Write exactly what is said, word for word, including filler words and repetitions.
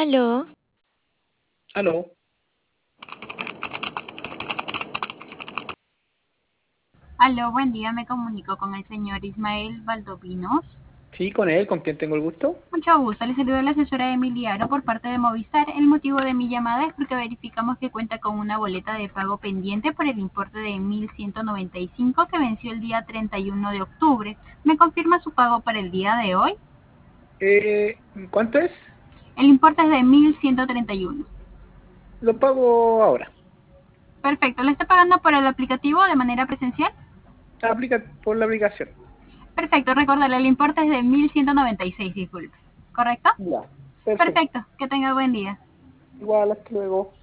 Aló, Aló, Aló, buen día, me comunico con el señor Ismael Valdovinos. sí, con él, ¿con quién tengo el gusto? Mucho gusto, le saluda la asesora Emiliano por parte de Movistar. El motivo de mi llamada es porque verificamos que cuenta con una boleta de pago pendiente por el importe de mil ciento noventa y cinco que venció el día treinta y uno de octubre. ¿Me confirma su pago para el día de hoy? Eh, ¿cuánto es? El importe es de mil ciento treinta y uno. Lo pago ahora. Perfecto, ¿lo está pagando por el aplicativo de manera presencial? Aplica por la aplicación. Perfecto, recordarle, el importe es de mil ciento noventa y seis, disculpe. ¿Correcto? Ya, perfecto. Perfecto, que tenga buen día. Igual, hasta luego.